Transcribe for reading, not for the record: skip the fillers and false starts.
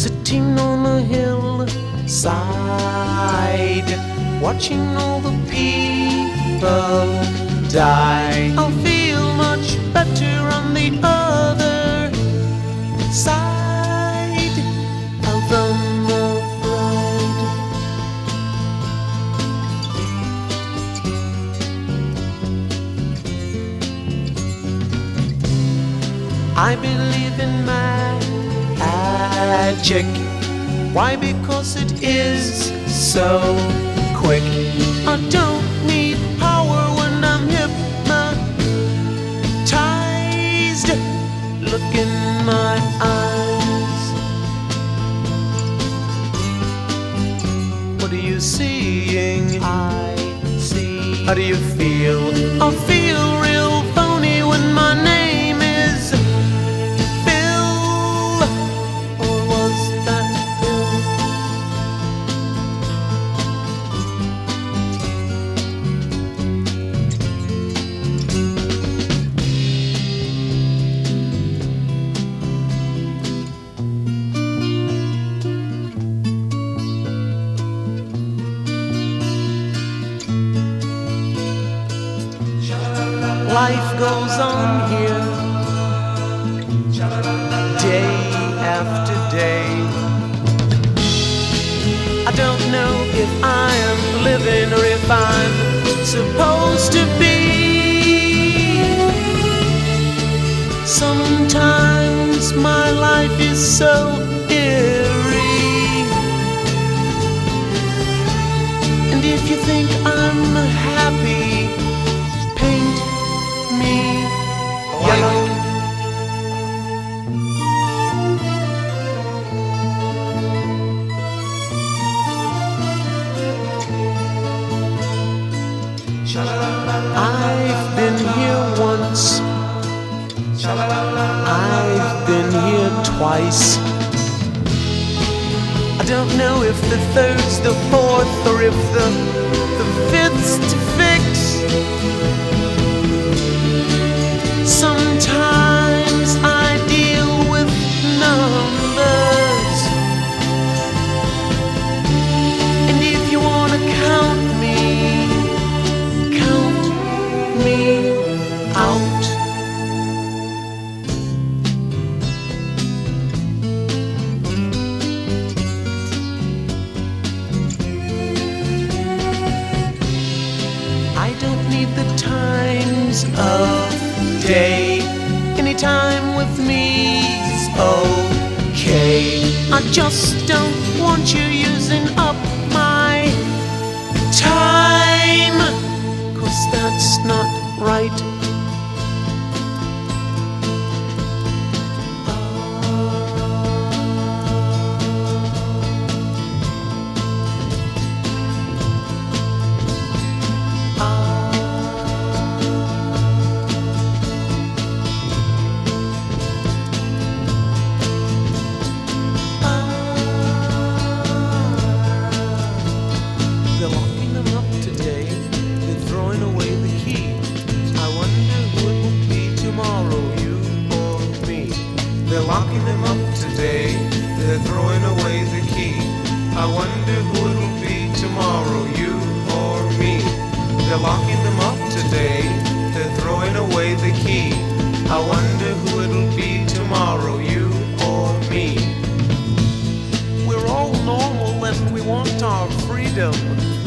sitting on a hillside, watching all the people die. I'll feel much better on the other side of the ride. I believe in magic. Why? Because it is so quick. I don't need power when I'm hypnotized. Look in my eyes. What are you seeing? I see. How do you feel? I feel real phony when my name is Phil. Or was that Bill? Life goes on here, day after day. I don't know if I am living or if I'm supposed to be. Sometimes my life is so eerie, and if you think I'm happy, paint me yellow. I've been here once, I've been here twice. I don't know if the third's the fourth or if the fifth's to fix. Sometimes I deal with numbers, and if you wanna count me out. I don't need the times of day. Any time with me's okay. I just don't want you using up my time, 'cause that's not right. They're locking them up today, they're throwing away the key. I wonder who it will be tomorrow, you or me. They're locking them up today, they're throwing away the key. I wonder who it will be tomorrow, you or me. They're locking them up today, they're throwing away the key. I wonder who it'll be tomorrow, you or me. We're all normal and we want our freedom.